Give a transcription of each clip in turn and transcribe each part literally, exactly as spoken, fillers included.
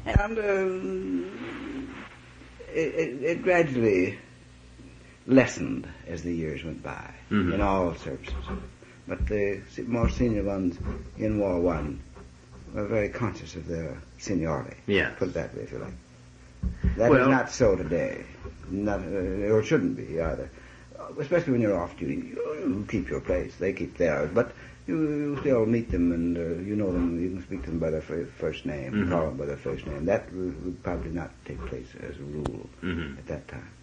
And uh, it, it, it gradually lessened as the years went by mm-hmm. in all services. But the more senior ones in War One were very conscious of their seniority. Yeah. Put it that way, if you like. That well, is not so today. Not, uh, or it shouldn't be either. Especially when you're off duty. You, you keep your place. They keep theirs. But you, you still meet them and uh, you know them. You can speak to them by their first name. Mm-hmm. Call them by their first name. That would, would probably not take place as a rule mm-hmm. at that time.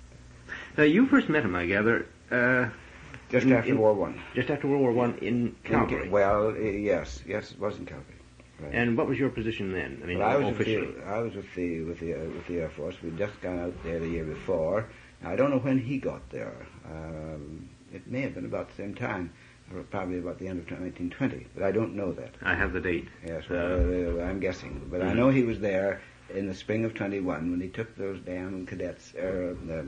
Now, you first met him, I gather, uh, just in, after in, War One. Just after World War One in Calgary. In, well, uh, yes, yes, it was in Calgary. Right. And what was your position then? I mean, well, I was officially. With the, I was with the with the uh, with the Air Force. We'd just gone out there the year before. Now, I don't know when he got there. Um, it may have been about the same time, or probably about the end of nineteen twenty. But I don't know that. I have the date. Yes, well, uh, I'm guessing. But mm-hmm. I know he was there in the spring of twenty-one when he took those damn cadets, uh, the,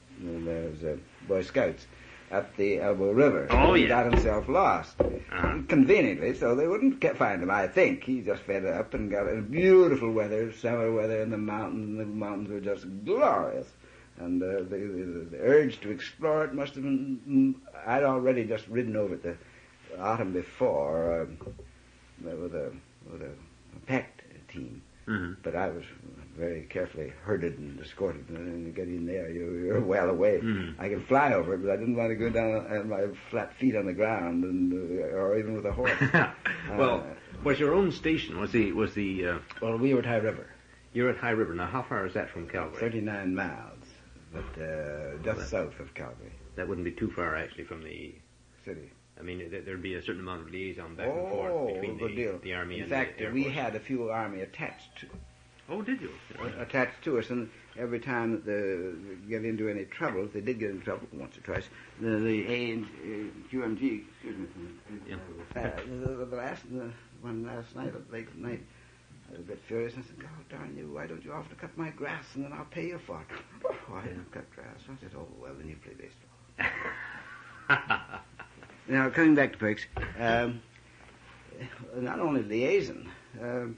those uh, Boy Scouts, up the Elbow River. Oh, he yeah. got himself lost. Uh-huh. Conveniently, so they wouldn't find him, I think. He just fed up and got in beautiful weather, summer weather in the mountains. The mountains were just glorious. And uh, the, the, the urge to explore it must have been... I'd already just ridden over it the autumn before um, with a with a, a packed team. Mm-hmm. But I was very carefully herded and escorted, and when you get in there, you're, you're well away. Mm-hmm. I could fly over it, but I didn't want to go down on my flat feet on the ground, and uh, or even with a horse. well, uh, was your own station, was the... Was the uh, well, we were at High River. You're at High River. Now, how far is that from Calgary? thirty-nine miles, but uh, just well, south of Calgary. That wouldn't be too far, actually, from the... city. I mean, there'd be a certain amount of liaison back oh, and forth between the, deal. the Army in and fact, the Air we Force. had a few Army attached to Oh, did you? Uh, attached to us, and every time that the, they get into any trouble, if they did get into trouble once or twice, the, the A and uh, Q M G, excuse me, yeah. uh, the, the last the one last night, late at night, I was a bit furious, and I said, "God darn you, why don't you offer to cut my grass, and then I'll pay you for it?" "Oh, I don't cut grass." I said, "Oh, well, then you play baseball." Now, coming back to Perks, um, not only liaison, um,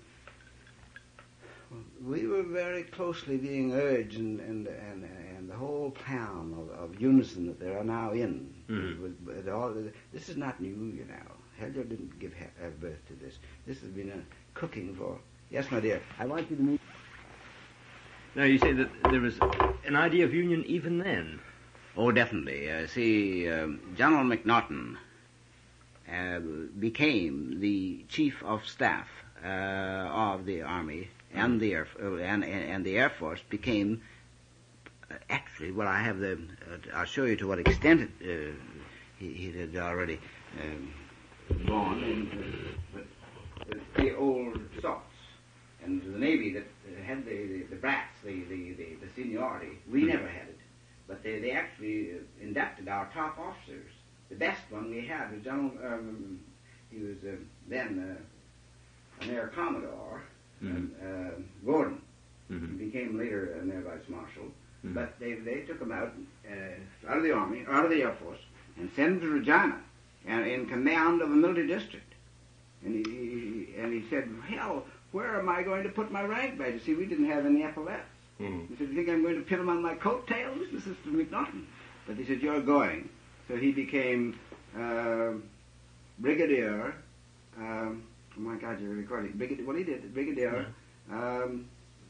we were very closely being urged, and and and, and the whole plan of, of unison that they are now in. Mm-hmm. with, with all, this is not new, you know. Hellier didn't give ha- birth to this. This has been a cooking for. Yes, my dear. I want you to meet. Now you say that there was an idea of union even then. Oh, definitely. Uh, see, um, General McNaughton uh, became the chief of staff uh, of the Army. And the Air uh, and, and the Air Force became uh, actually. Well, I have the. Uh, I'll show you to what extent it, uh, he, he had already um, gone. And, uh, but the old salts and the Navy that uh, had the, the, the brats, the, the, the, the seniority. We mm-hmm. never had it, but they they actually uh, inducted our top officers. The best one we had was General. Um, he was uh, then uh, an Air Commodore. Mm-hmm. And, uh, Gordon. Mm-hmm. He became later an Air Vice Marshal. Mm-hmm. But they they took him out uh, out of the Army, out of the Air Force, and sent him to Regina, and in command of a military district. And he, he and he said, "Hell, where am I going to put my rank badge? You see, we didn't have any epaulets." Mm-hmm. He said, "You think I'm going to pin them on my coattails, Mister McNaughton?" But he said, "You're going." So he became uh, brigadier. Um, Oh my God, you're recording. Brigadier, well, he did. Brigadier, yeah. um,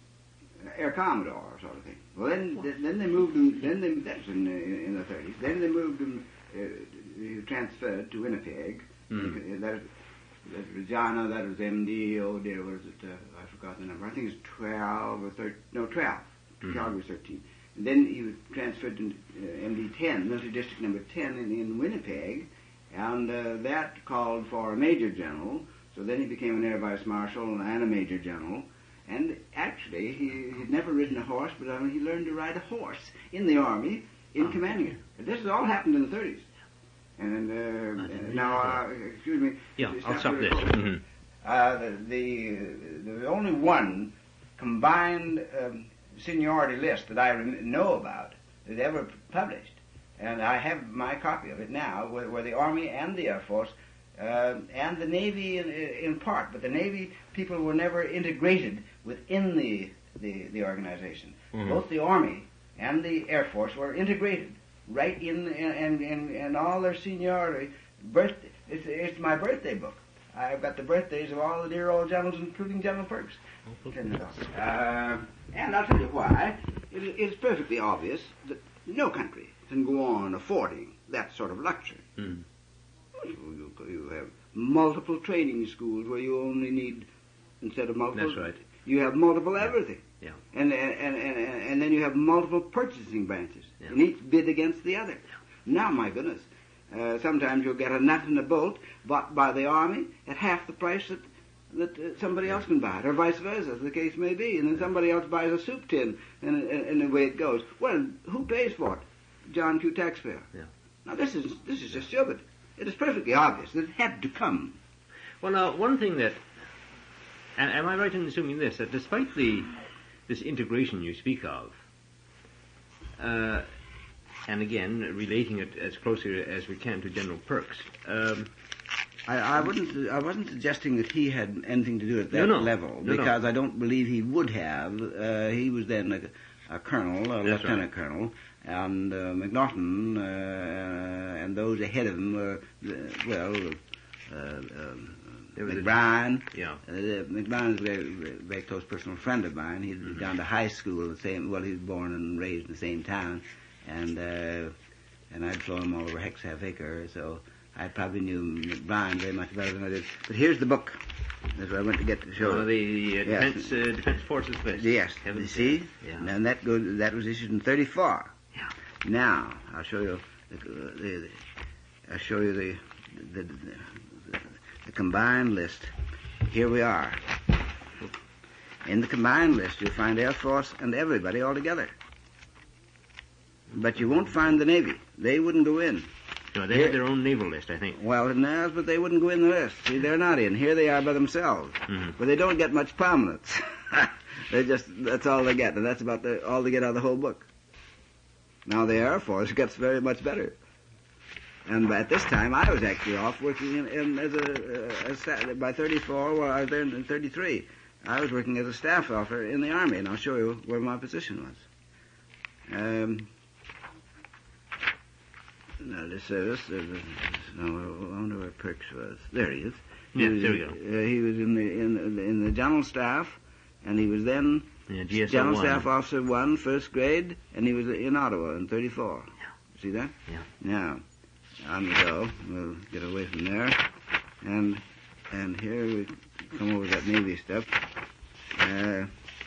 Air Commodore, sort of thing. Well, then, th- then they moved him. Then they, that's in, in, in the thirties. Then they moved him. Uh, transferred to Winnipeg. Mm. That, that Regina. That was M D. Oh dear, what is it? Uh, I forgot the number. I think it's twelve or thirteen. No, twelve. Mm. Calgary was thirteen. And then he was transferred to uh, M D ten, military district number ten in, in Winnipeg, and uh, that called for a major general. So then he became an Air Vice Marshal and a Major General. And actually, he had never ridden a horse, but I mean, he learned to ride a horse in the Army in oh. commanding it. But this has all happened in the thirties. And uh, now, uh, excuse me. Yeah, I'll stop this. Mm-hmm. Uh, the, the, the only one combined um, seniority list that I rem- know about that ever published, and I have my copy of it now, where, where the Army and the Air Force Uh, and the Navy in, in part, but the Navy people were never integrated within the the, the organization. Mhm. Both the Army and the Air Force were integrated right in and in, in, in all their seniority. Birthday, it's, it's my birthday book. I've got the birthdays of all the dear old generals, including General Perks. Uh, and I'll tell you why. It, it's perfectly obvious that no country can go on affording that sort of luxury. Mm. You, you, you have multiple training schools where you only need, instead of multiple, That's right. you have multiple everything. Yeah. And, and, and, and, and then you have multiple purchasing branches, Yeah. and each bid against the other. Now, my goodness, uh, sometimes you'll get a nut and a bolt bought by the Army at half the price that that uh, somebody else can buy it, or vice versa, as the case may be. And then somebody else buys a soup tin, and, and, and the way it goes. Well, who pays for it? John Q. Taxpayer. Yeah. Now, this is this is just stupid. It is perfectly obvious that it had to come. Well, now, one thing that, and am I right in assuming this, that despite the this integration you speak of, uh, and again, relating it as closely as we can to General Perks, um, I, I wouldn't. I wasn't suggesting that he had anything to do at that No, no. level, No, no. because I don't believe he would have. Uh, he was then a, a colonel, a That's lieutenant right. colonel, and uh, McNaughton uh, and those ahead of him were, uh, well, uh, um, There was a- McBride. yeah. Uh, McBride is a very, very close personal friend of mine. He'd Mm-hmm. gone to high school, the same. Well, he was born and raised in the same town, and uh, and I'd flown him all over Hex Half Acre, so I probably knew McBride very much better than I did. But here's the book. That's what I went to get to show. uh, you. the uh, Yes. Defense uh, Defense Forces List. Yes, Heaven you see, sent. Yeah. and that goes. That was issued in thirty-four. Yeah. Now I'll show you. The, the, the, I'll show you the the, the the the combined list. Here we are. In the combined list, you'll find Air Force and everybody all together. But you won't find the Navy. They wouldn't go in. No, they Here- had their own naval list, I think. Well, in theirs, but they wouldn't go in the list. See, they're not in. Here they are by themselves. Mhm. But they don't get much prominence. They just, that's all they get, and that's about the, all they get out of the whole book. Now the Air Force gets very much better. And at this time, I was actually off working in, in as a, uh, as sta- by thirty-four, well, I was there in thirty-three. I was working as a staff officer in the Army, and I'll show you where my position was. Um, now, this service, uh, no, I wonder where Perks was. There he is. He Yeah, was, there we go. Uh, he was in the, in, the- in the general staff, and he was then Yeah, G S O General one. Staff Officer one, first grade, and he was in Ottawa in thirty-four. See that? Yeah. Now, on we go. We'll get away from there. And and here we come over that Navy stuff. Uh,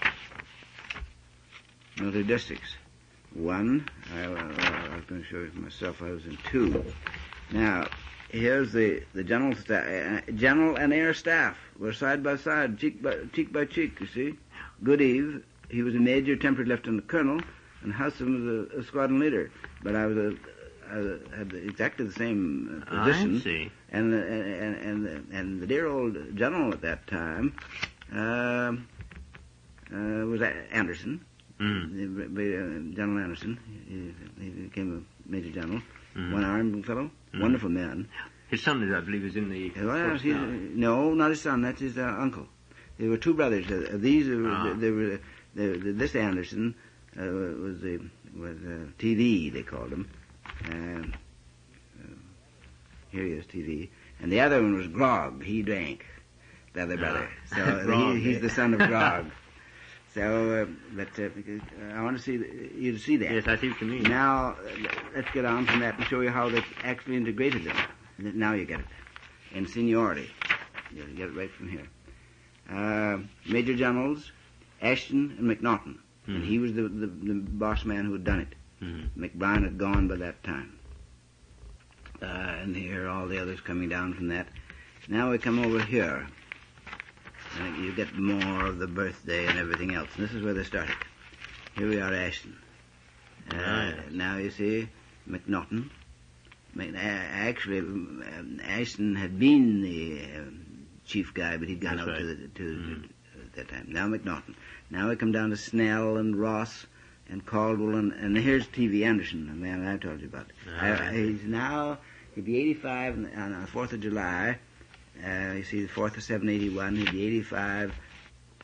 military districts. One, I, I, I was going to show you myself, I was in two. Now, here's the, the general staff, uh, general and air staff were side by side, cheek by cheek, by cheek you see. Goodeve, he was a major, temporary lieutenant colonel, and Hudson was a, a squadron leader. But I was a, I had exactly the same uh, position. I see. And, the- and and and the dear old general at that time uh, uh, was A- Anderson, Mm. the- the, uh, General Anderson. He, he became a major general, Mm. one-armed fellow, Mm. wonderful man. His son, I believe, is in the Well, force he's, now. no, not his son. That's his uh, uncle. They were two brothers. Uh, these, uh, Ah. they were. They, they, this Anderson uh, was the was uh, T V. They called him. Um, uh, here he is, T V. And the other one was Grog. He drank. The other brother. Ah. So Grog, he, he's eh? the son of Grog. So, uh, but uh, because, uh, I want to see the, you to see that. Yes, I see what you mean. Now, uh, let's get on from that and show you how they actually integrated them. Now you get it. In seniority. You get it right from here. Uh, Major Generals, Ashton and McNaughton. And Mhm. he was the, the, the boss man who had done it. Mhm. McBride had gone by that time. Uh, and here are all the others coming down from that. Now we come over here. And you get more of the birthday and everything else. And this is where they started. Here we are, Ashton. Uh, Right. Now you see McNaughton. Mc- a- Actually, um, Ashton had been the um, chief guy, but he'd gone That's out to, right. the, to Mhm. at that time. Now McNaughton. Now we come down to Snell and Ross and Caldwell, and, and here's T V Anderson, the man I told you about. Ah, Uh, right. he's now, he'd be eighty-five on the- on the fourth of July. Uh, you see, the fourth of seven eighty-one, he'd be eighty-five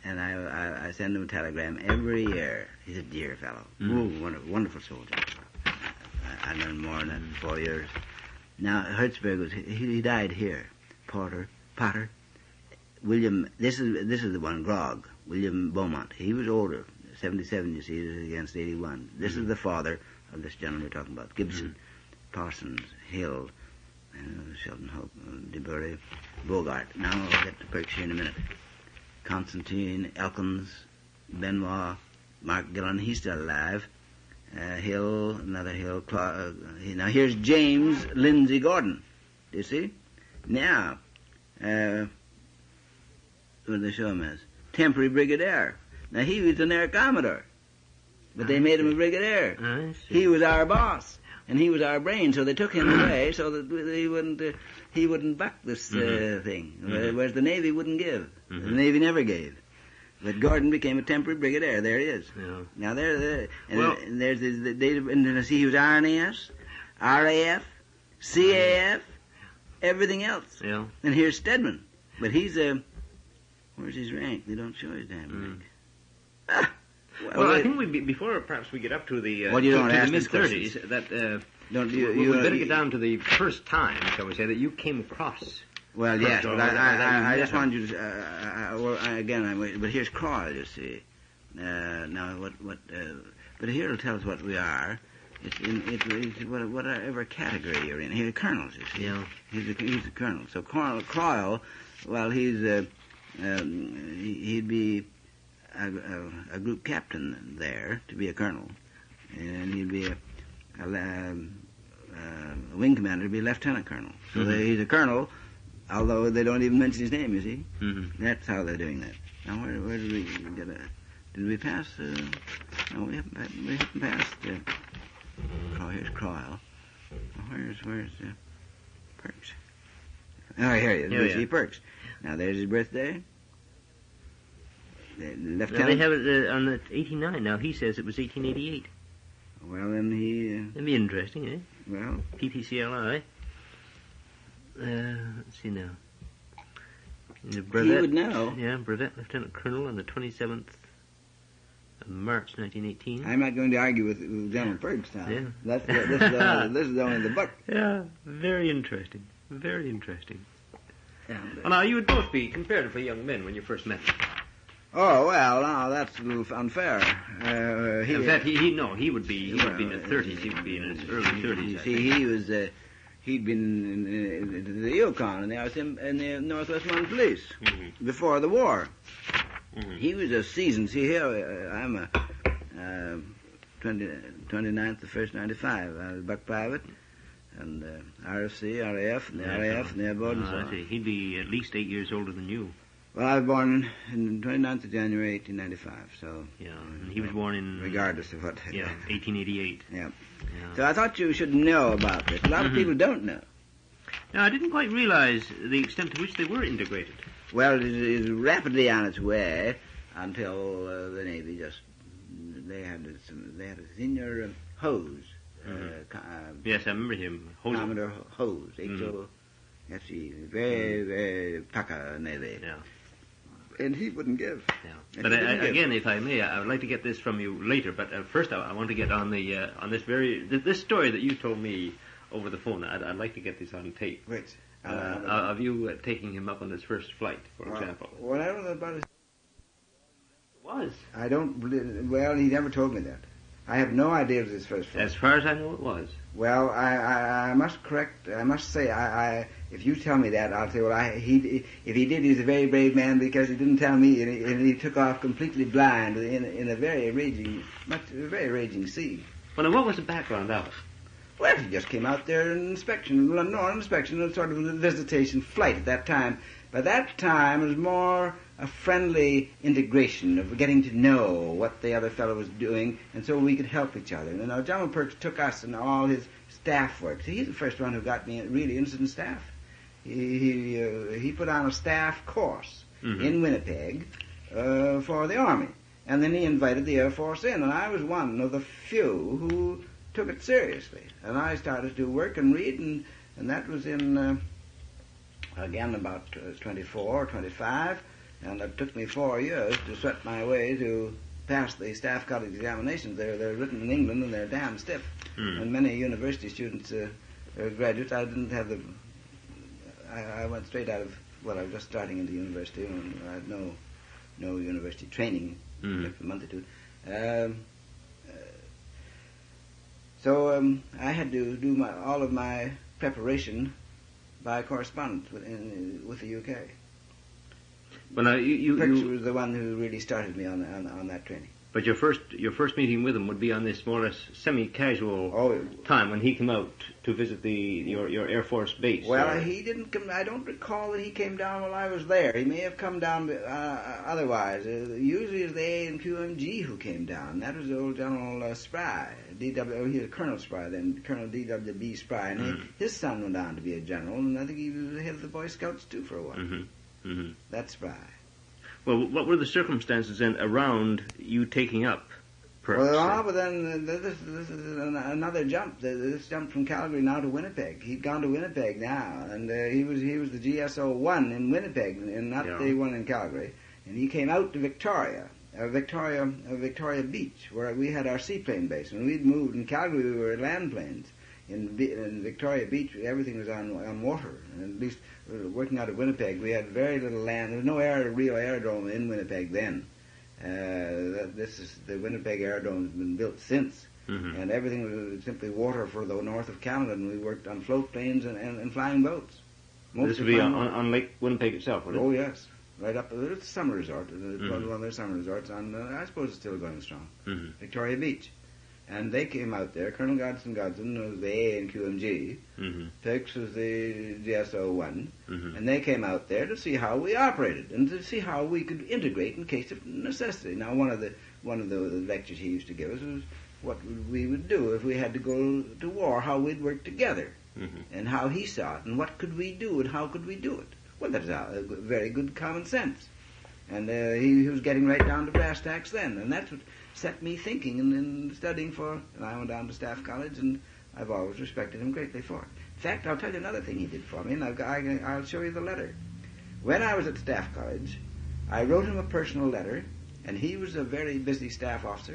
and I, I, I send him a telegram every year. He's a dear fellow. Mm. Ooh, wonderful, wonderful soldier. I, I learned more in that four years. Now, Hertzberg was, he, he died here. Porter, Potter, William, this is, this is the one, Grog, William Beaumont. He was older, seventy-seven, you see, against eighty-one. This mm. is the father of this gentleman we're talking about, Gibson, mm. Parsons, Hill, uh, Sheldon Hope, uh, DeBury, Bogart. Now I'll get to Perks here in a minute. Constantine, Elkins, Benoit, Mark Gillen, he's still alive. Uh, Hill, another Hill. Cla- uh, now here's James Lindsay Gordon. Do you see? Now, uh, what do they show him as? Temporary brigadier. Now he was an air commodore, but they made him a brigadier. I see. He was our boss, and he was our brain, so they took him away so that he wouldn't uh, he wouldn't buck this uh, Mm-hmm. thing, Mm-hmm. whereas the Navy wouldn't give. Mm-hmm. The Navy never gave. But Gordon became a temporary brigadier. There he is. Yeah. Now there, there and, Well- and there's the, the data. And then I see he was R N A S, R A F, C A F, everything else. Yeah. And here's Stedman, but he's a. Uh, where's his rank? They don't show his damn Mm. rank. Ah, well, Well, I wait. think we be, before perhaps we get up to the uh, Well, you to, don't to ask the mid these thirties, questions. that uh, Don't you? we, you we uh, better you- get down to the first time, shall we say, that you came across. Well, First yes, of but all, I, that- I, that you I, I met just him. wanted you to. Uh, I, well, I, again, I, but here's Croyle, you see. Uh, now, what, what? Uh, but here it'll tell us what we are. It's in it, it's what, whatever category you're in. Here, colonels, you see. Yeah. He's a, he's a colonel. So Croyle, Croyle well, he's uh, um, he, he'd be a, a, a group captain there to be a colonel, and he'd be a, a, um, uh, a wing commander to be a lieutenant colonel. So Mhm. they, he's a colonel. Although they don't even mention his name, you see. Mm-hmm. That's how they're doing that. Now, where, where did we get a... Did we pass... Uh, no, we haven't, we haven't passed... Uh, oh, here's Croyle. Oh, where's... Where's... Uh, Perks? Oh, here he is. Here We we see are. Perks. Now, there's his birthday. The Now, lieutenant... they have it uh, on the eighty-nine. Now, he says it was eighteen eighty-eight. Well, then he... Uh, That'd be interesting, eh? well... P P C L I. Uh, let's see now. The He brevet, would know. Yeah, brevet lieutenant colonel on the twenty-seventh of March, nineteen eighteen. I'm not going to argue with, with General Perks now. Yeah. That's, this, is, uh, this is only the book. Yeah, very interesting. Very interesting. Yeah. Well, now, you would both be comparatively young men when you first met. Oh, well, no, that's a little unfair. Uh, he, In fact, he, he no, he would be he Well, would be in his thirties. He would be in his early thirties. You I see, think. he was, uh, he'd been in, in, in the Yukon, and I was in, in the Northwest Mounted Police Mhm. before the war. Mhm. He was a seasoned, see here, uh, I'm a, uh, twenty, twenty-ninth, the first ninety-five. I was buck private, and uh, R F C, R A F, and the Yeah, R A F, and the airboat, and Oh, so I on. see. He'd be at least eight years older than you. Well, I was born in the twenty-ninth of January, eighteen ninety-five, so... Yeah, uh, and he was born in regardless of what... yeah, eighteen eighty-eight. Yeah. Yeah. So I thought you should know about this. A lot of Mhm. people don't know. Now, I didn't quite realize the extent to which they were integrated. Well, it is rapidly on its way until uh, the Navy just they had this, they had a senior um, Hose, Mhm. uh, co- uh, Yes, I remember him. Hosen. Commodore Hose, H O S E, very very pucker Navy, Yeah, and he wouldn't give. yeah. And But he I, I, didn't give. again, if I may, I would like to get this from you later. But uh, first, I, I want to get on the uh, on this very th- this story that you told me over the phone. I'd, I'd like to get this on tape. Wait, Uh, of you uh, taking him up on his first flight, for well, example. What I don't know about it, Was. I don't. believe- Well, he never told me that. I have no idea it was his first flight. As far as I know, it was. Well, I, I, I must correct. I must say, I, I, if you tell me that, I'll say, well, I, he, if he did, he's a very brave man because he didn't tell me, and he, and he took off completely blind in, in a very raging, much, a very raging sea. Well, now, what was the background of it? Well, he just came out there in inspection, well, not inspection, a sort of a visitation flight at that time. By that time, it was more a friendly integration of getting to know what the other fellow was doing, and so we could help each other. And now, General Perks took us and all his staff work. See, he's the first one who got me really interested in staff. He he, uh, he put on a staff course Mhm. in Winnipeg uh, for the Army, and then he invited the Air Force in, and I was one of the few who took it seriously. And I started to do work and read, and, and that was in, uh, again, about uh, twenty-four or twenty-five. And it took me four years to sweat my way to pass the staff college examinations. They're, they're written in England and they're damn stiff. Mm. And many university students, uh, uh, graduates, I didn't have the... I, I went straight out of... Well, I was just starting into university and I had no no university training Mm. for a month or two. Um, uh, so um, I had to do my, all of my preparation by correspondence with, in, with the U K. But now you, you, Prix you was the one who really started me on, on, on that training. but your first your first meeting with him would be on this more or less semi-casual Oh, time when he came out to visit the your your Air Force base. well, or- he didn't come. I don't recall that he came down while I was there. He may have come down uh, otherwise. Uh, usually, it's the A and Q M G who came down. That was old General uh, Spry, D W. Oh, he was Colonel Spry then, Colonel D W B Spry, and Mm. he, his son went on to be a general, and I think he was the head of the Boy Scouts too for a while. Mm-hmm. Mm-hmm. That's Spry. Well, what were the circumstances then around you taking up Perks? Well, ah, but then uh, this, this is an- another jump. This jump from Calgary now to Winnipeg. He'd gone to Winnipeg now, and uh, he was he was the G S O one in Winnipeg, and not Yeah. the one in Calgary. And he came out to Victoria, uh, Victoria, uh, Victoria Beach, where we had our seaplane base. When we'd moved in Calgary, we were land planes. In, Vi- in Victoria Beach, everything was on on water. And at least uh, working out of Winnipeg, we had very little land. There was no air, real aerodrome in Winnipeg then. Uh, that, this is the Winnipeg aerodrome has been built since, Mhm. and everything was simply water for the north of Canada. And we worked on float planes and, and, and flying boats. This Mostly would be on, flying on, on Lake Winnipeg itself, would it? Oh yes, right up. It's a summer resort. It's Mhm. one of their summer resorts. On uh, I suppose it's still going strong. Mm-hmm. Victoria Beach, and they came out there. Colonel Godson Godson was the A and Q M G. Mm-hmm. Pix was the G S O one, Mm-hmm. and they came out there to see how we operated and to see how we could integrate in case of necessity. Now, one of the one of the, the lectures he used to give us was what we would do if we had to go to war, how we'd work together, Mm-hmm. and how he saw it, and what could we do, and how could we do it. Well, that's a, a very good common sense, and uh, he, he was getting right down to brass tacks then, and that's what set me thinking and, and studying for. And I went down to Staff College, and I've always respected him greatly for it. In fact, I'll tell you another thing he did for me, and I've got, I, I'll show you the letter. When I was at Staff College, I wrote him a personal letter, and he was a very busy staff officer,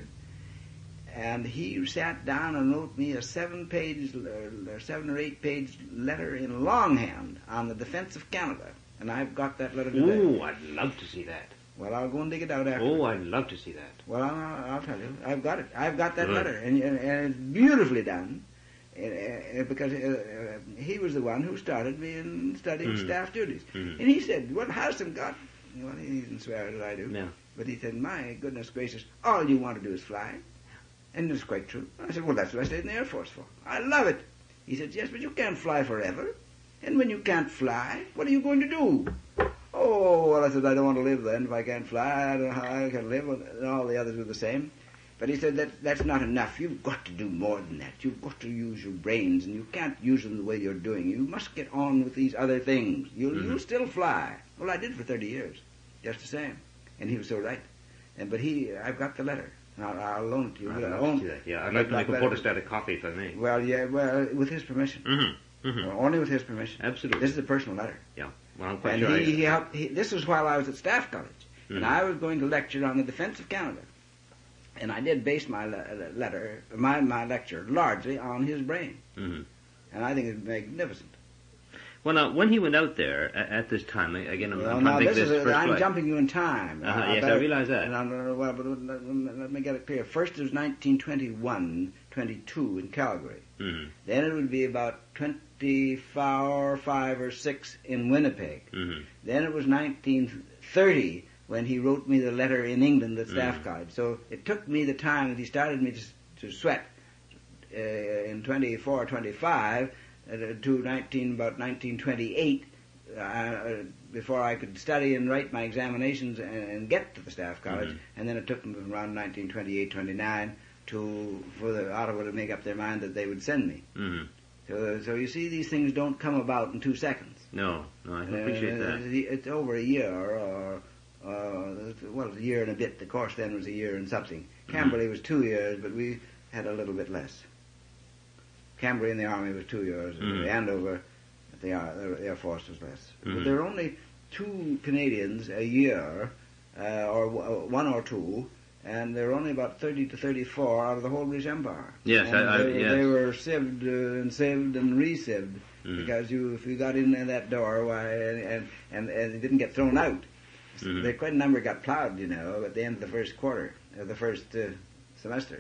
and he sat down and wrote me a seven-page, or seven or eight-page letter in longhand on the defense of Canada, and I've got that letter today. Oh, I'd love to see that. Well, I'll go and dig it out after. Oh, I'd love to see that. Well, I'll, I'll tell you. I've got it. I've got that Good. letter, and, and, and it's beautifully done. Uh, uh, because uh, uh, he was the one who started me in studying Mhm. staff duties. Mhm. And he said, "What Harrison got?" Well, he didn't swear as I do. No. But he said, "My goodness gracious, all you want to do is fly." And it's quite true. I said, "Well, that's what I stayed in the Air Force for. I love it." He said, "Yes, but you can't fly forever. And when you can't fly, what are you going to do?" Oh, well, I said, "I don't want to live then if I can't fly. I don't know how I can live." And all the others were the same. But he said, that that's not enough. You've got to do more than that. You've got to use your brains, and you can't use them the way you're doing. You must get on with these other things. You'll, Mhm. you'll still fly. Well, I did for thirty years, just the same. And he was so right. And But he, I've got the letter. And I'll, I'll loan it to you. I'd But love I'll to own- see that. Yeah, I'd like to make a But- photostat of copy if I may. Well, yeah, well, with his permission. Mm-hmm. Mm-hmm. Well, only with his permission. Absolutely. This is a personal letter. Yeah. Well, I'm quite And sure. he, I- he helped, he, this was while I was at Staff College. Mhm. And I was going to lecture on the defense of Canada. And I did base my le- letter, my, my lecture, largely on his brain. Mhm. And I think it's magnificent. Well, now, when he went out there at, at this time, again, I'm, Well, I'm now trying to think this of is, this a, first I'm flight. jumping you in time. Uh-huh, I yes, I better- realize that. and I'm- well, but let, let me get it clear. First it was nineteen twenty-one, twenty-two in Calgary. Mhm. Then it would be about twenty-four, five or six in Winnipeg. Mhm. Then it was nineteen thirty when he wrote me the letter in England at Staff Mhm. College. So it took me the time that he started me to, to sweat uh, in twenty-four, twenty-five uh, to nineteen about nineteen twenty-eight uh, uh, before I could study and write my examinations and, and get to the Staff College. Mhm. And then it took them around nineteen twenty-eight, twenty-nine to for the Ottawa to make up their mind that they would send me. Mhm. So, so you see, these things don't come about in two seconds. No, no, I can appreciate Uh, that. It's over a year, or uh, well, a year and a bit. The course then was a year and something. Camberley was two years, but we had a little bit less. Camberley in the Army was two years, and Mhm. Andover at the, Air- the Air Force was less. Mhm. But there were only two Canadians a year, uh, or w- one or two, and there were only about thirty to thirty-four out of the whole British Empire. Yes, and I, I, they, were, yes. they were sieved uh, and sieved and re-sieved Mm. because you, if you got in that door, why, and and and they didn't get thrown out. Mm. There quite a number got plowed, you know, at the end of the first quarter, uh, the first uh, semester.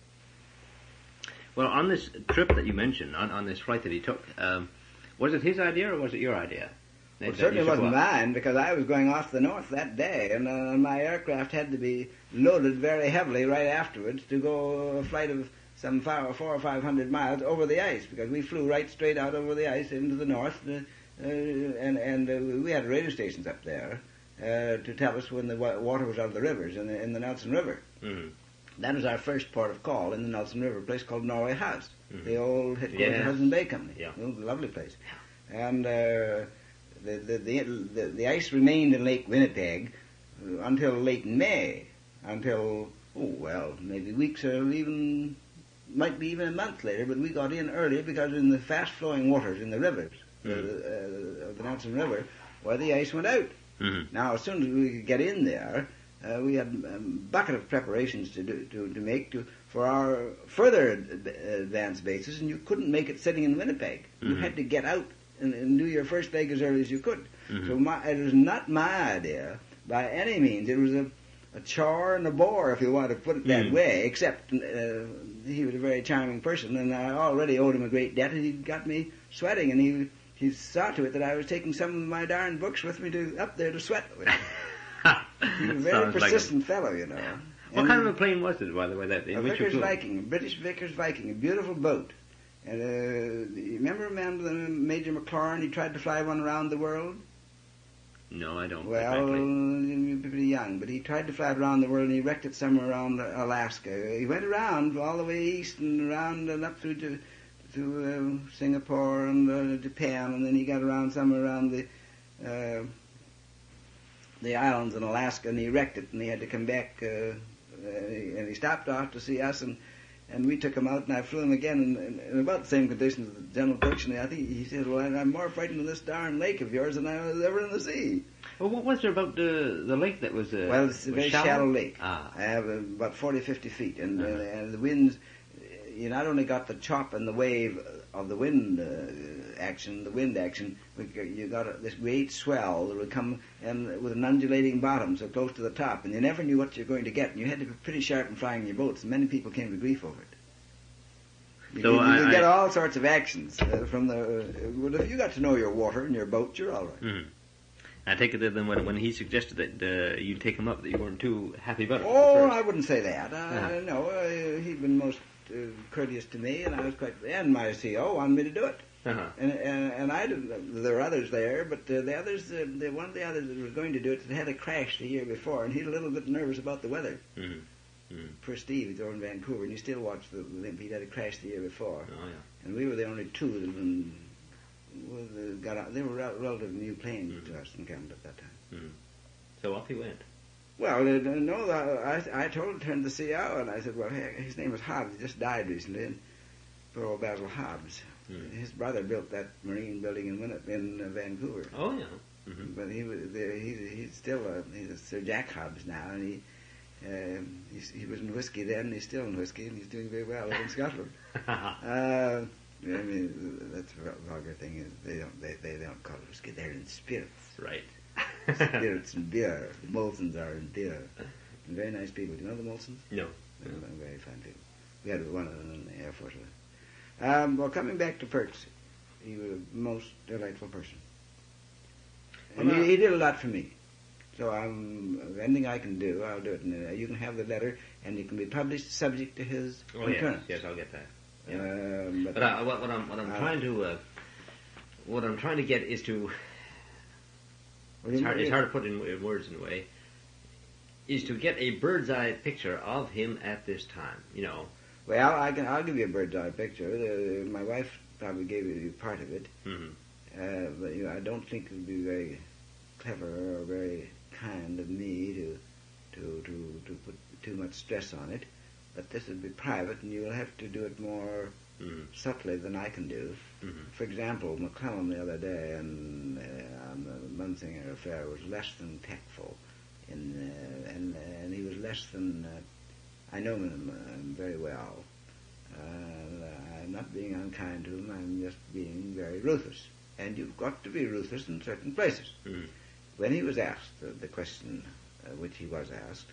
Well, on this trip that you mentioned, on, on this flight that he took, um, was it his idea or was it your idea? Well, it That- certainly that you should wasn't go out? mine, because I was going off the north that day, and uh, my aircraft had to be loaded very heavily right afterwards to go a flight of some five, four or five hundred miles over the ice, because we flew right straight out over the ice into the north, uh, uh, and and uh, we had radio stations up there uh, to tell us when the wa- water was out of the rivers in the, in the Nelson River. Mhm. That was our first port of call in the Nelson River, a place called Norway House, Mhm. the old headquarters Yes. of Hudson Bay Company. Yeah. It was a lovely place. And uh, the, the, the, the, the ice remained in Lake Winnipeg uh, until late in May, until, oh, well, maybe weeks or even, might be even a month later, but we got in early because in the fast-flowing waters in the rivers, Mhm. uh, of the Nelson River, where the ice went out. Mhm. Now, as soon as we could get in there, uh, we had a bucket of preparations to do, to, to make to, for our further ad- advanced bases, and you couldn't make it sitting in Winnipeg. You Mhm. had to get out and, and do your first leg as early as you could. Mhm. So my, it was not my idea by any means. It was a, a chore and a bore, if you want to put it that Mhm. way, except uh, he was a very charming person, and I already owed him a great debt, and he got me sweating, and he he saw to it that I was taking some of my darn books with me to up there to sweat with. He was a very Sounds like persistent fellow, you know. What And kind of a plane was it, by the way, that in a which you Vickers flew? Viking, a British Vickers Viking, a beautiful boat. And uh, you remember, remember Major McLaurin? He tried to fly one around the world. No, I don't. Well, frankly. you'd be pretty young, but he tried to fly it around the world, and he wrecked it somewhere around Alaska. He went around all the way east and around and up through to to uh, Singapore and uh, Japan, and then he got around somewhere around the uh, the islands in Alaska, and he wrecked it, and he had to come back, uh, uh, and he stopped off to see us, and and we took him out, and I flew him again in, in, in about the same conditions as General Brooks, and I think he said, well, I'm more frightened of this darn lake of yours than I was ever in the sea. Well, what was there about the the lake that was? Uh, Well, it's a was very shallow, lake. Ah. I have uh, about forty, fifty feet, and, Uh-huh. uh, and the winds, you not only got the chop and the wave of the wind uh, action, the wind action, but you got a, this great swell that would come and with an undulating bottom so close to the top, and you never knew what you were going to get, and you had to be pretty sharp in flying your boats, and many people came to grief over it. You, So you, I- you get I- all sorts of actions uh, from the. Uh, well, if you got to know your water and your boat, you're all right. Mhm. I take it that then when, when he suggested that uh, you take him up, that you weren't too happy about it. at Oh, first. I wouldn't say that. Uh, Uh-huh. No, uh, he'd been most uh, courteous to me, and I was quite. And my C O wanted me to do it, Uh-huh. and and, and I didn't. There were others there, but uh, the others, uh, the, one of the others that was going to do it had a crash the year before, and he's a little bit nervous about the weather. Mhm. Mhm. Poor Steve, he's over in Vancouver, and he still watched the Olymp. He'd had a crash the year before, Oh yeah. and we were the only two that had been. Well, they got out, they were rel- relatively new planes Mhm. to us in Canada at that time. Mhm. So off he went. Well, uh, no, I, I told him to turn to the C O, and I said, well, hey, his name was Hobbs. He just died recently, and poor old Basil Hobbs. Mm. His brother built that marine building in Winnet, in uh, Vancouver. Oh yeah. Mhm. But he was there, he's, he's still a, he's a Sir Jack Hobbs now, and he uh, he's, he was in whiskey then, and he's still in whiskey, and he's doing very well in Scotland. Uh, I mean, that's a vulgar thing. Is they don't they, they don't call it whiskey. They're in spirits. Right. Spirits and beer. The Molsons are in beer. And very nice people. Do you know the Molsons? No. They're very fine people. We had one of them in the Air Force. Um, well, coming back to Perks, he was a most delightful person. And Well, he, he did a lot for me. So I'm, anything I can do, I'll do it. And uh, you can have the letter, and it can be published subject to his Oh yes. concurrence. Yes, I'll get that. Yeah. Um, but But I, what, what I'm what I'm Uh, trying to uh, what I'm trying to get is to well, it's you- hard, it's hard to put in, in words in a way is to get a bird's eye picture of him at this time. You know. Well, I can. I'll give you a bird's eye picture. The, my wife probably gave you part of it, Mm-hmm. uh, but you know, I don't think it would be very clever or very kind of me to to to to put too much stress on it. But this would be private, and you'll have to do it more Mm-hmm. subtly than I can do. Mm-hmm. For example, McClellan the other day, and uh, on the Munsinger affair was less than tactful, in, uh, and, uh, and he was less than, uh, I know him uh, very well. Uh, I'm not being unkind to him, I'm just being very ruthless. And you've got to be ruthless in certain places. Mm. When he was asked the, the question, uh, which he was asked,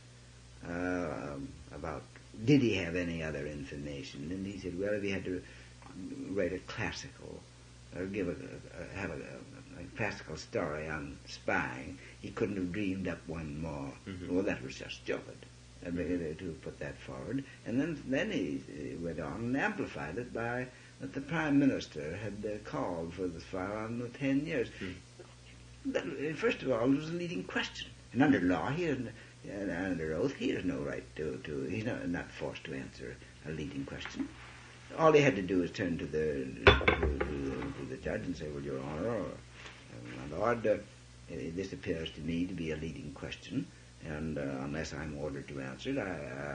uh, about did he have any other information, and he said, well, if he had to write a classical, or give a, a have a, a, a classical story on spying, he couldn't have dreamed up one more. Mm-hmm. Well, that was just stupid. And mm-hmm. to put that forward, and then then he, he went on and amplified it by that the Prime Minister had uh, called for the fire on the ten years. Mm-hmm. That, first of all, it was a leading question, and under law, he had, and under oath, he has no right to, to he's not, not forced to answer a leading question. All he had to do was turn to the to, to, to the judge and say, well, Your Honor, or, my Lord, uh, this appears to me to be a leading question, and uh, unless I'm ordered to answer it, I,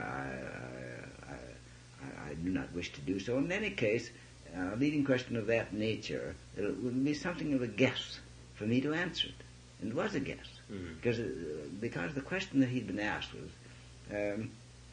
I, I, I, I do not wish to do so. In any case, a leading question of that nature, it would be something of a guess for me to answer it. And it was a guess. Mm-hmm. Because, uh, because the question that he'd been asked was, um,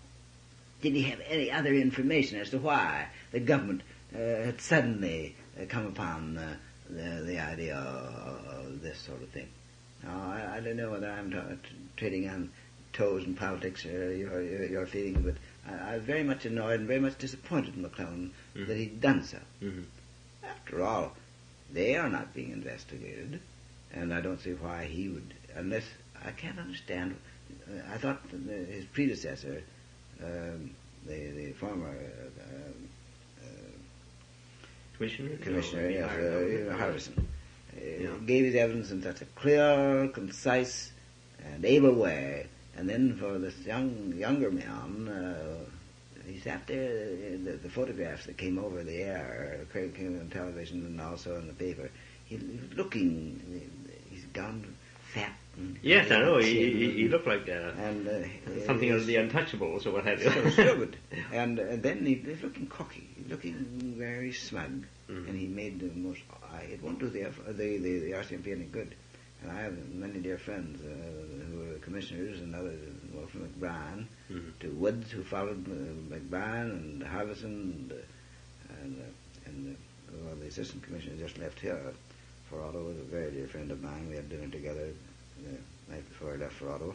did he have any other information as to why the government uh, had suddenly uh, come upon uh, the, the idea of this sort of thing? Now, I, I don't know whether I'm t- t- treading on toes in politics, uh, your, your, your feeling, but I, I was very much annoyed and very much disappointed in McClellan mm-hmm. that he'd done so. Mm-hmm. After all, they are not being investigated, and I don't see why he would, unless, I can't understand, uh, I thought the, his predecessor, um, the, the former uh, uh, Commissioner, Commissioner, no, yes, uh, uh, Harrison, uh, yeah. gave his evidence in such a clear, concise, and able way, and then for this young younger man, uh, he sat there, the, the photographs that came over the air, came on television and also in the paper, he, he was looking, he's gone fat. And yes, I know, he, he, he looked like uh, and, uh, something of the Untouchables or what have you. So stupid. And, and then he, he's looking cocky, he's looking very smug, mm-hmm. and he made the most, I, it won't do the, the, the, the R C M P any good. And I have many dear friends uh, who were commissioners and others, well, from McBrien mm-hmm. to Woods, who followed uh, McBrien, and Harvison, and, uh, and, uh, and uh, well, the assistant commissioner just left here for Ottawa, was a very dear friend of mine. We had dinner together the night before I left for Ottawa.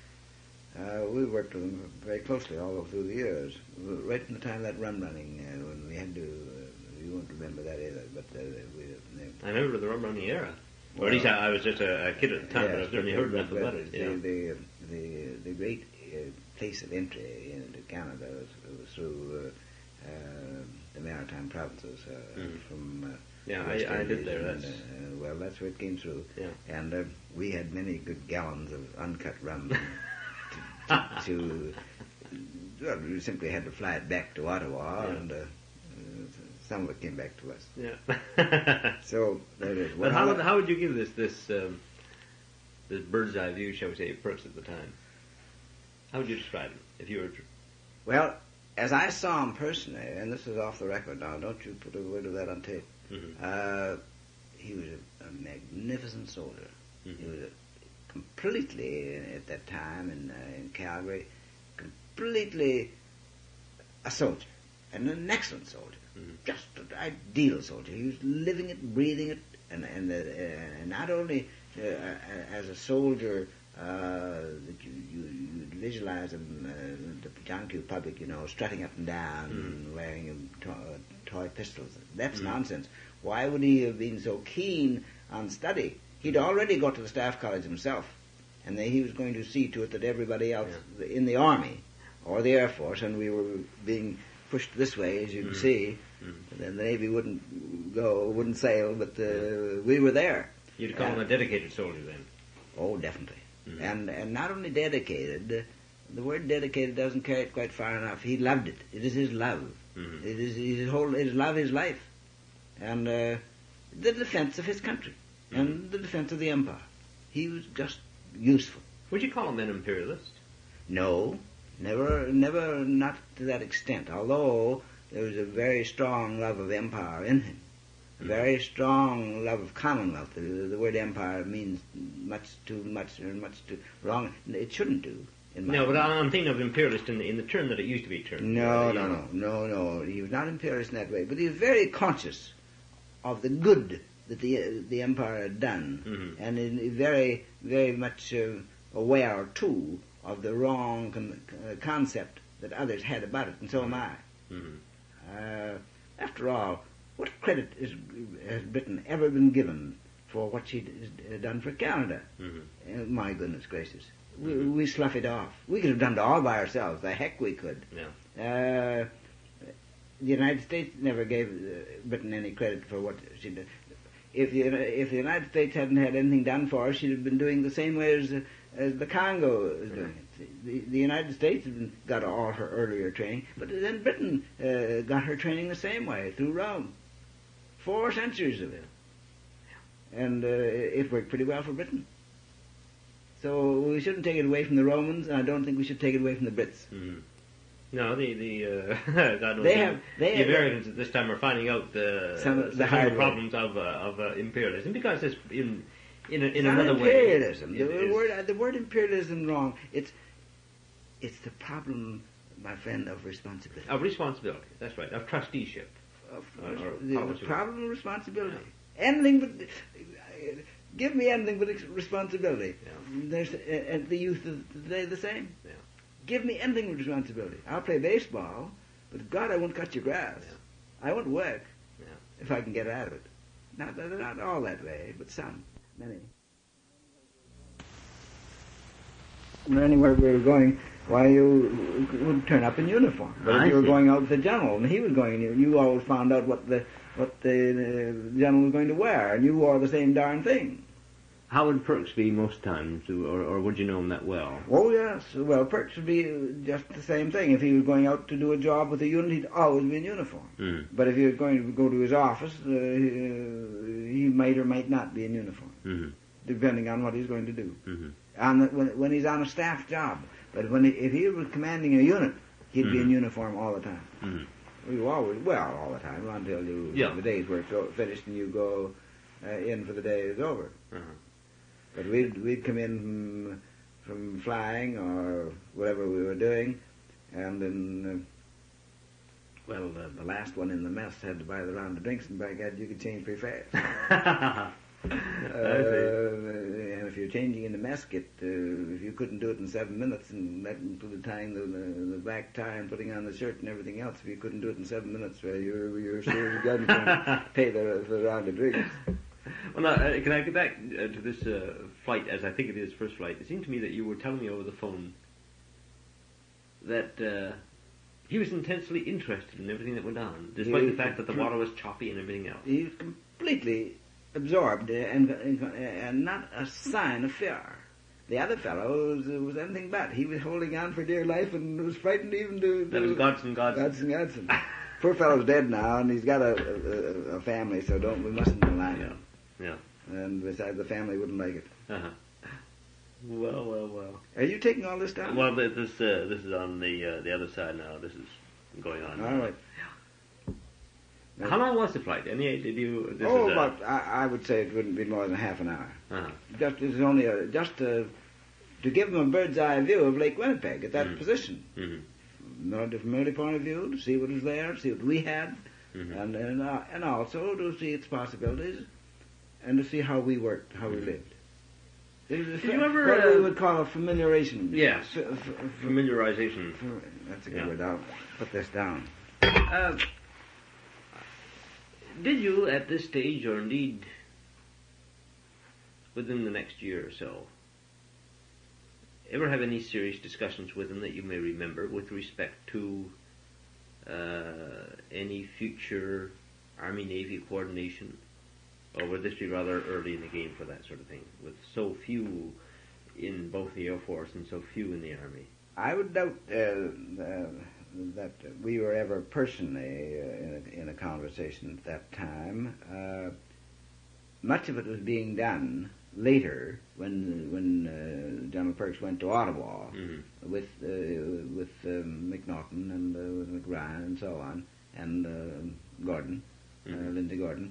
Uh, we worked with him very closely all through the years, right from the time of that rum running, uh, when we had to, uh, you won't remember that either, but uh, we... Uh, I remember the rum running era. Well, or at least I, I was just a, a kid at the time, yes, but I've certainly heard enough about it. The, yeah. the, the, the great uh, place of entry into Canada was, was through uh, uh, the maritime provinces uh, mm. from... Uh, yeah, I, I did there. And, uh, well, that's where it came through. Yeah. And uh, we had many good gallons of uncut rum to, to, to... Well, we simply had to fly it back to Ottawa, yeah. and... Uh, some of it came back to us. Yeah. So that is. But how would, how would you give this this um, this bird's eye view, shall we say, approach at the time? How would you describe him if you were? To... Well, as I saw him personally, and this is off the record now. Don't you put a word of that on tape. Mm-hmm. Uh, he was a, a magnificent soldier. Mm-hmm. He was a, completely at that time in uh, in Calgary, completely a soldier and an excellent soldier. Mm-hmm. Just an ideal soldier. He was living it, breathing it, and and, uh, and not only uh, as a soldier uh, that you, you, you visualize him, uh, the John Q. Public, you know, strutting up and down mm-hmm. and wearing to- toy pistols. That's mm-hmm. nonsense. Why would he have been so keen on study? He'd already got to the Staff College himself, and he was going to see to it that everybody else yeah. in the Army or the Air Force, and we were being pushed this way, as you can mm-hmm. see. Mm-hmm. Then the Navy wouldn't go, wouldn't sail, but uh, yeah. we were there. You'd call uh, him a dedicated soldier then? Oh, definitely. Mm-hmm. And and not only dedicated, the word dedicated doesn't carry it quite far enough. He loved it. It is his love. Mm-hmm. It is his whole, his love, his life. And uh, the defense of his country mm-hmm. and the defense of the empire. He was just useful. Would you call him an imperialist? No. Never, never, not to that extent. Although there was a very strong love of empire in him, a very strong love of commonwealth. The, the word empire means much too much or much too wrong. It shouldn't do. In my No, but opinion. I'm thinking of imperialist in the, in the term that it used to be termed. No, Uh, no, you no, know. no, no. He was not imperialist in that way, but he was very conscious of the good that the the empire had done, Mhm. and in, very, very much uh, aware too of the wrong con- uh, concept that others had about it, and so am I. Mhm. Uh, after all, what credit is, has Britain ever been given for what she has done for Canada? Mhm. Uh, my goodness gracious. We, we slough it off. We could have done it all by ourselves. The heck we could. Yeah. Uh, the United States never gave uh, Britain any credit for what she did. If the, if the United States hadn't had anything done for her, she'd have been doing the same way as, uh, as the Congo is doing it. The, the United States had got all her earlier training, but then Britain uh, got her training the same way, through Rome. Four centuries of it. And uh, it worked pretty well for Britain. So we shouldn't take it away from the Romans, and I don't think we should take it away from the Brits. Mhm. No, the the uh, God knows They the- have- they the have- Americans at this time are finding out the Some of the some of hard the way. problems of uh, of uh, imperialism because it's in in a, in It's not another imperialism. way. The it is- word the word imperialism is wrong. It's it's the problem, my friend, of responsibility. of responsibility. That's right. Of trusteeship. Of, Or- or the, the policy. problem of responsibility. Anything but give me anything but ex- responsibility. Yeah. There's and the youth of today the same. Yeah. Give me anything with responsibility. I'll play baseball, but God, I won't cut your grass. Yeah. I won't work Yeah. if I can get out of it. Not they're not all that way, but some, many. Anywhere we were going, why you would turn up in uniform. But I if you were see. going out with the general, and he was going, you, you always found out what the what the uh, general was going to wear, and you wore the same darn thing. How would Perks be most times, or, or would you know him that well? Oh yes, well, Perks would be just the same thing. If he was going out to do a job with a unit, he'd always be in uniform. Mm. But if he was going to go to his office, uh, he, he might or might not be in uniform, Mm-hmm. depending on what he's going to do. Mm-hmm. On the, when, when he's on a staff job. But when he, if he was commanding a unit, he'd be in Mhm. uniform all the time. Mm-hmm. We were always, well, all the time, until you, Yeah. the day's work go, finished and you go uh, in for the day is over. Uh-huh. But we'd, we'd come in from, from flying or whatever we were doing, and then, uh, well, the, the last one in the mess had to buy the round of drinks, and by God, you could change pretty fast. Uh, and if you're changing in the mess kit, uh, if you couldn't do it in seven minutes, and that included tying the, the, the black tie and putting on the shirt and everything else, if you couldn't do it in seven minutes, well, you're, you're sure as God can pay the, the round of drinks. Well, now, uh, can I get back uh, to this uh, flight, as I think it is, first flight? It seemed to me that you were telling me over the phone that uh, he was intensely interested in everything that went on, despite He- the fact that the water was choppy and everything else. He was completely absorbed uh, and, and, and not a sign of fear. The other fellow was, was anything but. He was holding on for dear life and was frightened even to... to That was Godson, Godson. Godson, Godson. Poor fellow's dead now, and he's got a, a, a family, so don't we mustn't malign him. Yeah. And besides, the family wouldn't like it. Uh-huh. Well, well, well. Are you taking all this down? Well, th- this uh, this is on the uh, the other side now. This is going on. All now. right. How long was the flight? Any did you? This Oh, is, uh, about I, I would say it wouldn't be more than half an hour. Uh-huh. Just it's only a, just to, to give them a bird's eye view of Lake Winnipeg at that Mhm. position. Mm-hmm. Not from an early point of view, to see what was there, see what we had, Mm-hmm. and and, uh, and also to see its possibilities, and to see how we worked, how we Mhm. lived. It was a Did fa- you ever, what we uh, would call a familiarization. Yes. F- f- f- Familiarization. That's a good Yeah. word. I'll put this down. Uh, did you, at this stage, or indeed within the next year or so, ever have any serious discussions with him that you may remember with respect to uh, any future Army-Navy coordination? Or would this be rather early in the game for that sort of thing, with so few in both the Air Force and so few in the Army? I would doubt uh, uh, that we were ever personally uh, in, a, in a conversation at that time. Uh, much of it was being done later when when uh, General Perks went to Ottawa Mm-hmm. with uh, with um, McNaughton and uh, with McRyan and so on, and uh, Gordon, Mm-hmm. uh, Lindsay Gordon.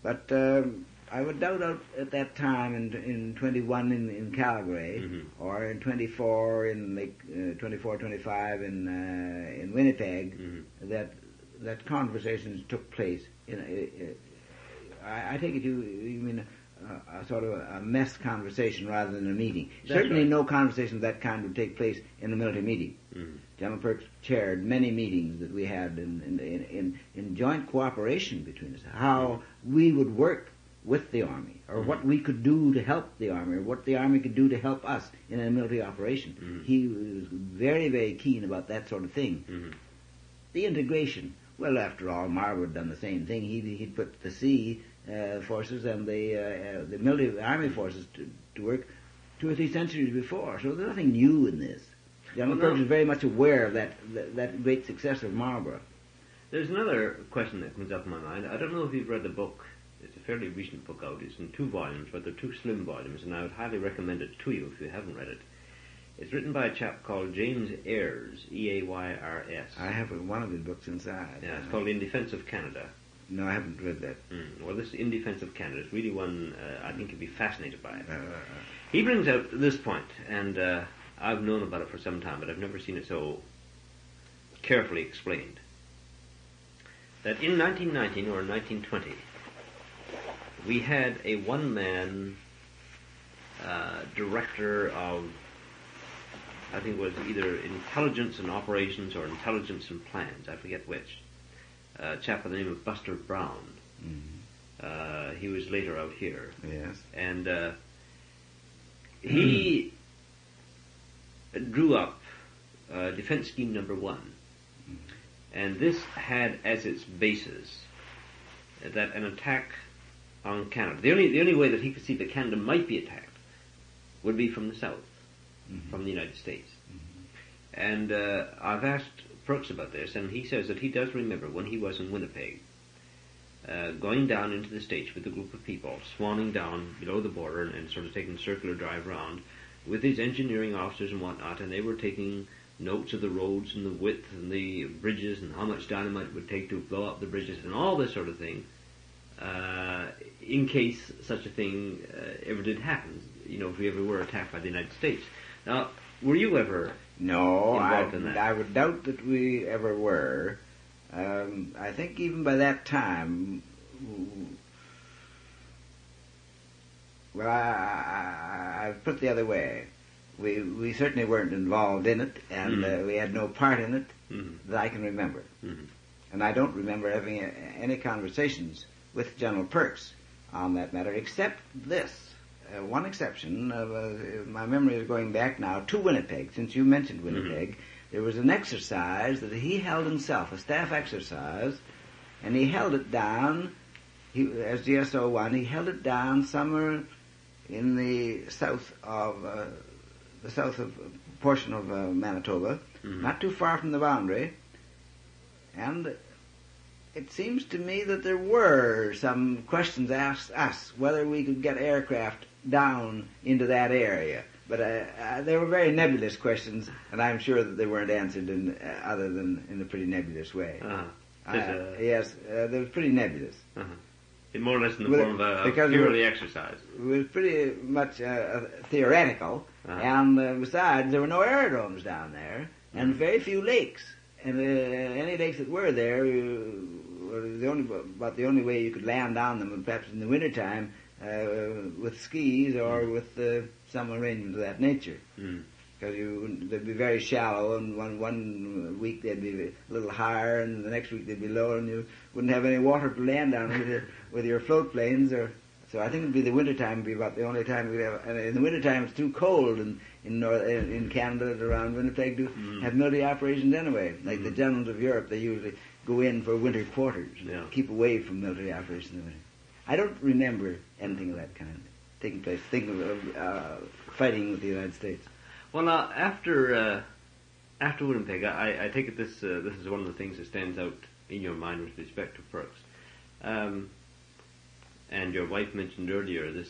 But um, I would doubt out at that time in in twenty-one in, in Calgary, Mm-hmm. or in twenty-four in like uh, twenty-four, twenty-five in uh, in Winnipeg, Mm-hmm. that that conversations took place. In, uh, I, I take it you you mean a, a sort of a mess conversation rather than a meeting. That's Certainly, right. no conversation of that kind would take place in a military meeting. Mm-hmm. General Perks chaired many meetings that we had in in, in, in, in joint cooperation between us. How we would work with the Army, or Mm-hmm. what we could do to help the Army, or what the Army could do to help us in a military operation. Mm-hmm. He was very, very keen about that sort of thing. Mm-hmm. The integration, well, after all, Marlborough had done the same thing. He'd, he'd put the sea uh, forces and the uh, uh, the military Army forces to, to work two or three centuries before, so there's nothing new in this. General Well, no. Perks is very much aware of that, that, that great success of Marlborough. There's another question that comes up in my mind. I don't know if you've read the book. It's a fairly recent book out. It's in two volumes, but they're two slim volumes, and I would highly recommend it to you if you haven't read it. It's written by a chap called James Ayres, E A Y R S. I have one of his books inside. Yeah, it's called In Defense of Canada. No, I haven't read that. Mm. Well, this In Defense of Canada is really one uh, I think you'd be fascinated by it. Uh, He brings out this point, and uh, I've known about it for some time, but I've never seen it so carefully explained. That in nineteen nineteen or nineteen twenty, we had a one-man uh, director of, I think it was either intelligence and operations or intelligence and plans, I forget which, a chap by the name of Buster Brown. mm, Uh, he was later out here. yes. And uh, he drew up uh, defense scheme number one. And this had as its basis that an attack on Canada, the only the only way that he could see that Canada might be attacked would be from the south, Mhm. from the United States. And uh, I've asked Perks about this, and he says that he does remember when he was in Winnipeg, uh, going down into the States with a group of people, swanning down below the border and, and sort of taking a circular drive round with his engineering officers and whatnot, and they were taking notes of the roads and the width and the bridges and how much dynamite it would take to blow up the bridges and all this sort of thing, uh, in case such a thing uh, ever did happen, you know, if we ever were attacked by the United States. Now, were you ever No, I, involved in that? I would doubt that we ever were. Um, I think even by that time, well, I, I, I put it the other way. We we certainly weren't involved in it, and Mhm. uh, we had no part in it Mhm. that I can remember. Mhm. And I don't remember having a, any conversations with General Perks on that matter, except this. Uh, one exception, uh, uh, my memory is going back now to Winnipeg, since you mentioned Winnipeg. Mm-hmm. There was an exercise that he held himself, a staff exercise, and he held it down, he, as G S O one, he held it down somewhere in the south of, uh, the south of portion of uh, Manitoba, Mhm. not too far from the boundary, and it seems to me that there were some questions asked us whether we could get aircraft down into that area. But uh, uh, they were very nebulous questions, and I'm sure that they weren't answered in uh, other than in a pretty nebulous way. Uh-huh. Uh, Just, uh, yes, uh, they were pretty nebulous. uh-huh. It more or less in the Well, form of a, a because purely we- exercise. It was pretty much uh, theoretical, Uh-huh. and uh, besides, there were no aerodromes down there, and Mhm. very few lakes. And uh, any lakes that were there uh, were the only about the only way you could land on them, perhaps in the wintertime, uh, with skis or Mhm. with uh, some arrangement of that nature. Mm. Because you they'd be very shallow, and one one week they'd be a little higher, and the next week they'd be lower, and you wouldn't have any water to land on with your, with your float planes. Or so I think it'd be the winter time would be about the only time we'd have. And in the winter time, it's too cold in in, North, in, in Canada and around Winnipeg to Mm. have military operations anyway. Like the Mm. generals of Europe, they usually go in for winter quarters, Yeah. keep away from military operations in the winter. I don't remember anything of that kind taking place. Thinking of uh, fighting with the United States. Well, uh, after uh, after Winnipeg, I, I take it this uh, this is one of the things that stands out in your mind with respect to Perks. Um, and your wife mentioned earlier this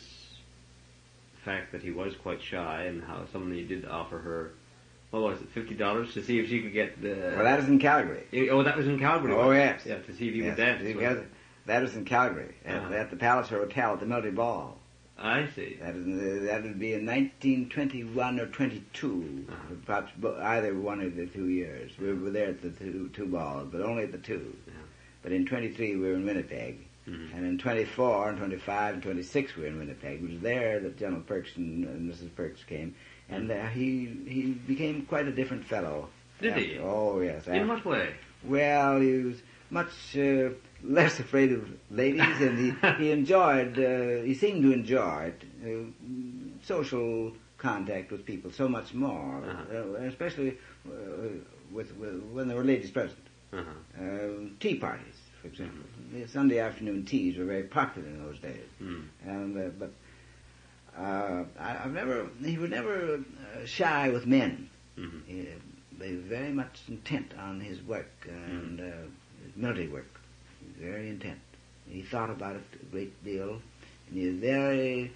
fact that he was quite shy, and how somebody did offer her, what was it, fifty dollars to see if she could get the. Well, that is in Calgary. Oh, that was in Calgary. Oh, wasn't it? yes. Yeah, to see if he Yes, would dance. he wasn't got- it? That was in Calgary, at, Uh-huh. at the Palliser Hotel at the Milty Ball. I see. That, is, that would be in nineteen twenty-one or twenty-two, Uh-huh. perhaps bo- either one of the two years. We were there at the two, two balls, but only at the two. Yeah. But in twenty-three we were in Winnipeg. Mhm. And in twenty-four and twenty-five and twenty-six we were in Winnipeg. It was there that General Perks and, and Missus Perks came. And uh, he he became quite a different fellow. Did after, he? Oh, yes. In after- what way? Well, he was much uh, less afraid of ladies, and he, he enjoyed, uh, he seemed to enjoy it, uh, social contact with people so much more, Uh-huh. uh, especially uh, with, with when there were ladies present. Uh-huh. Uh, tea parties, for example. The Sunday afternoon teas were very popular in those days. Mm. And uh, but uh, I, I've never, he was never uh, shy with men. Mhm. He, he was very much intent on his work and uh, his military work. He was very intent. He thought about it a great deal, and he was very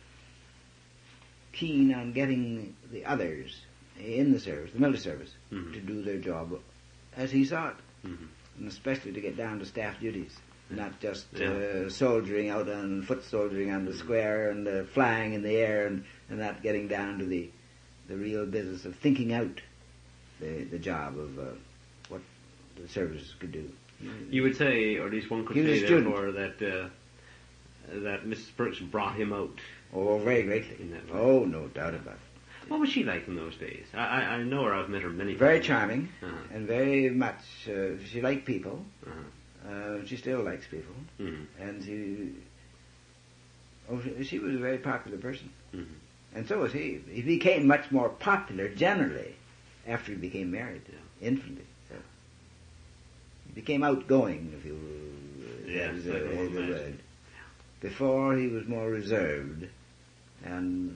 keen on getting the others in the service, the military service, Mhm. to do their job as he saw it, Mhm. and especially to get down to staff duties, not just Yeah. uh, soldiering out on foot soldiering on the square and uh, flying in the air, and, and not getting down to the the real business of thinking out the the job of uh, what the services could do. You would say, or at least one could He was say, a student. therefore, that uh, that Missus Perks brought him out. Oh, very greatly. In that way. Oh, no doubt about it. What was she like in those days? I, I, I know her. I've met her many Very times. charming Uh-huh. and very much. Uh, she liked people. Uh-huh. Uh, she still likes people, Mhm. and she. Oh, she, she was a very popular person, Mhm. and so was he. He became much more popular generally after he became married. Yeah. Infinitely. So. He became outgoing, if you will. Yes, is, I uh, can is the imagine. word. Before he was more reserved, and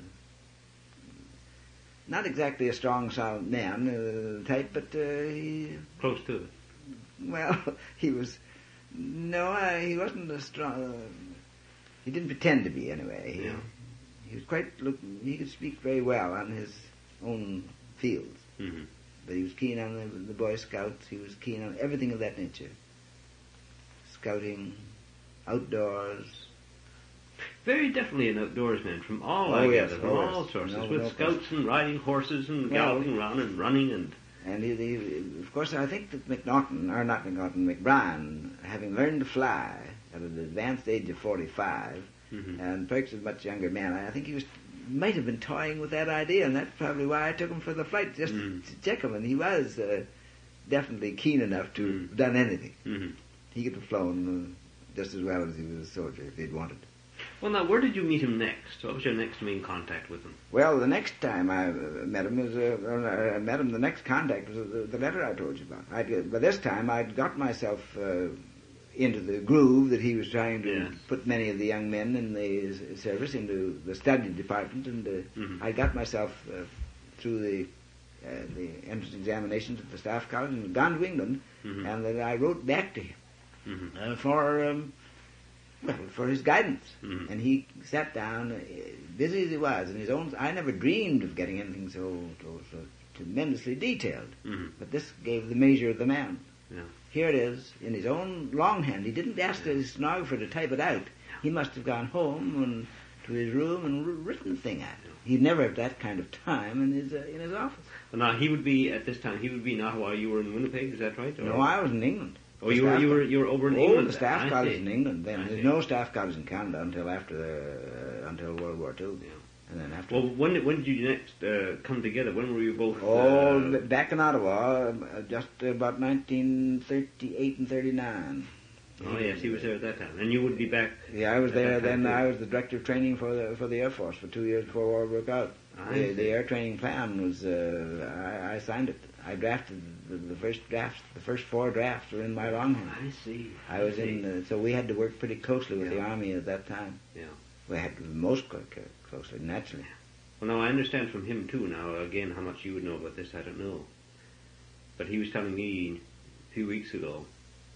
not exactly a strong, solid man uh, type, but uh, he. Close to it. Well, he was. No, I, he wasn't a strong. Uh, he didn't pretend to be anyway. He, Yeah. he was quite. Look, he could speak very well on his own fields, Mm-hmm. but he was keen on the, the Boy Scouts. He was keen on everything of that nature. Scouting, outdoors. Very definitely an outdoorsman from all Oh, I yes, gather, from oh, all yes. sources, No- with no scouts and riding horses and Well- galloping around and running and. And he, he, of course, I think that McNaughton, or not McNaughton, McBrien, having learned to fly at an advanced age of forty-five, Mhm. and Perks was a much younger man, I think he was might have been toying with that idea, and that's probably why I took him for the flight, just Mm. to check him. And he was uh, definitely keen enough to Mm. have done anything. Mhm. He could have flown uh, just as well as he was a soldier if he'd wanted. Well, now, where did you meet him next? What was your next main contact with him? Well, the next time I uh, met him was uh, uh, I met him. The next contact was the, the letter I told you about. I'd, uh, by this time, I'd got myself uh, into the groove that he was trying to Yes. put many of the young men in the s- service into the study department, and uh, Mhm. I got myself uh, through the uh, the entrance examinations at the staff college and gone to England, Mhm. and then I wrote back to him Mhm. uh, for. Um, well, for his guidance. Mhm. And he sat down, uh, busy as he was, in his own. I never dreamed of getting anything so, so, so tremendously detailed. Mhm. But this gave the measure of the man. Yeah. Here it is, in his own longhand. He didn't ask the stenographer to type it out. He must have gone home and to his room and wr- written the thing out. He'd never have that kind of time in his uh, in his office. Well, now, he would be, at this time, he would be in Ottawa. You were in Winnipeg, is that right? Or- No, I was in England. Oh, The you were, staff you were, college. you were over in Oh, England. the staff I college see. in England. Then I there's see. no staff college in Canada until after the uh, until World War Two, Yeah. and then after. Well, when did, when did you next uh, come together? When were you both? Oh, uh, back in Ottawa, uh, just about nineteen thirty-eight and thirty-nine. oh, yes, he was there at that time, and you would be back. Yeah, I was at there that time then. too. I was the director of training for the for the Air Force for two years before war broke out. I The, see. the air training plan was uh, I, I signed it. I drafted the, the first draft. The first four drafts were in my longhand. I see. I was see. in, uh, so we had to work pretty closely with the Yeah. army at that time. Yeah. We had to most co- co- closely, naturally. Well, now I understand from him too. Now, again, how much you would know about this, I don't know. But he was telling me a few weeks ago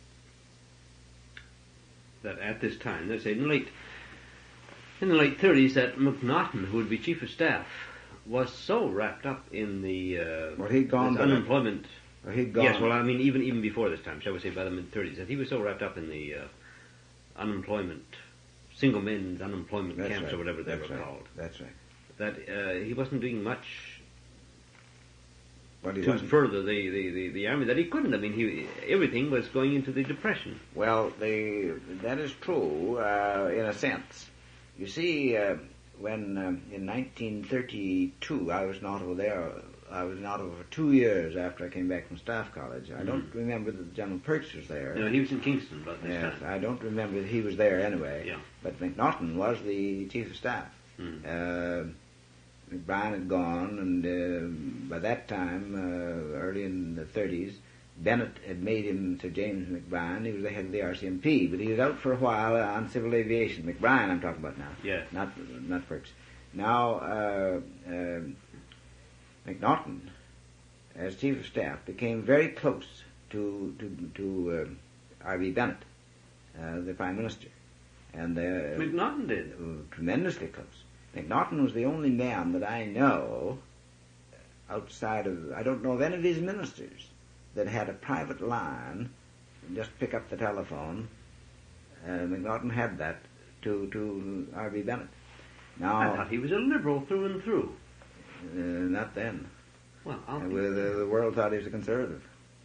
that at this time, let's say in the late in the late thirties, that McNaughton, who would be chief of staff, was so wrapped up in the uh, Well, he'd gone this by then. unemployment. Well, he'd gone. Yes, well, I mean, even even before this time, shall we say, by the mid thirties, that he was so wrapped up in the uh, unemployment, single men's unemployment That's camps right. or whatever they That's were right. called. That's right. That uh, he wasn't doing much But he to wasn't. further the, the, the, the army, that he couldn't. I mean, he everything was going into the Depression. Well, the, that is true uh, in a sense. You see, uh, when um, in nineteen thirty-two I was in Ottawa there, I was in Ottawa for two years after I came back from Staff College. I don't remember that General Perks was there. No, he was in Kingston about this Yes, time. I don't remember that he was there anyway. Yeah. But McNaughton was the chief of staff. Mm. Uh, McBrien had gone, and uh, by that time, uh, early in the thirties, Bennett had made him Sir James McBrien. He was the head of the R C M P, but he was out for a while on civil aviation. McBrien, I'm talking about now. Yeah. Not not Perks. Now, uh, uh, McNaughton, as chief of staff, became very close to to to uh, R V Bennett, uh, the prime minister, and uh, McNaughton did. uh, tremendously close. McNaughton was the only man that I know outside of, I don't know of any of his ministers that had a private line, just pick up the telephone. Uh, McNaughton had that to to R V Bennett. I Now, thought he was a liberal through and through. uh, not then. Well, I'll Uh, think the, the world thought he was a conservative.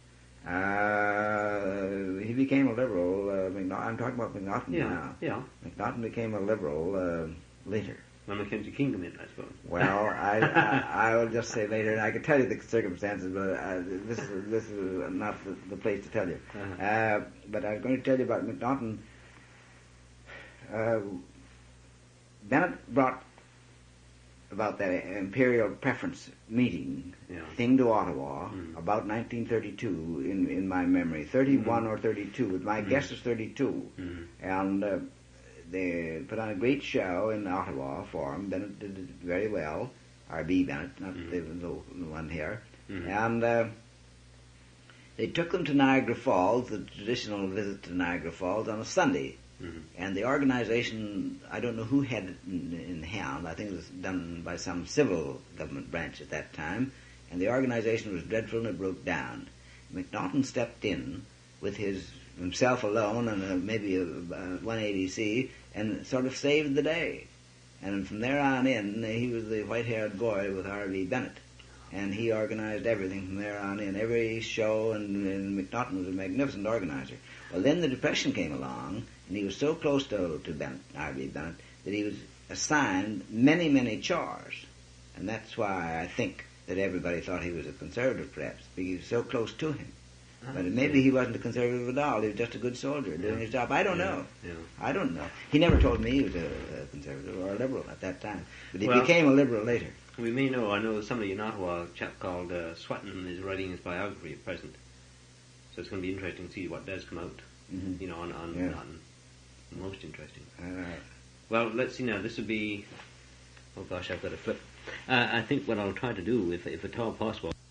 Uh, he became a liberal. Uh, McNaughton, I'm talking about McNaughton Yeah, now. yeah. McNaughton became a liberal uh, later. When Mackenzie King came in, I suppose. Well, I, I I will just say later, and I can tell you the circumstances, but uh, this is this is not the, the place to tell you. Uh-huh. Uh, but I was going to tell you about McNaughton. Uh, Bennett brought about that imperial preference meeting Yeah. thing to Ottawa Mm. about nineteen thirty-two in in my memory, thirty-one Mhm. or thirty-two. But my Mhm. guess is thirty-two, Mm. and. Uh, they put on a great show in Ottawa for him. Bennett did it very well. R B Bennett, not Mhm. the, the, the one here. Mhm. And uh, they took them to Niagara Falls, the traditional visit to Niagara Falls, on a Sunday. Mhm. And the organization, I don't know who had it in, in hand. I think it was done by some civil government branch at that time. And the organization was dreadful and it broke down. McNaughton stepped in with his himself alone and uh, maybe a, a one eighty C and sort of saved the day. And from there on in, he was the white-haired boy with R V Bennett. And he organized everything from there on in, every show, and, and McNaughton was a magnificent organizer. Well, then the Depression came along, and he was so close to, to Bennett, R V Bennett, that he was assigned many, many chores. And that's why I think that everybody thought he was a conservative, perhaps, because he was so close to him. But maybe he wasn't a conservative at all. He was just a good soldier doing Yeah. his job. I don't Yeah, know. yeah. I don't know. He never told me he was a, a conservative or a liberal at that time. But he Well- became a liberal later. We may know, I know somebody in Ottawa, a chap called uh, Swetton, is writing his biography at present. So it's going to be interesting to see what does come out, Mm-hmm. you know, on, on, Yeah. on most interesting. All right. Well, let's see now, this would be, oh gosh, I've got a flip. Uh, I think what I'll try to do, if, if at all possible,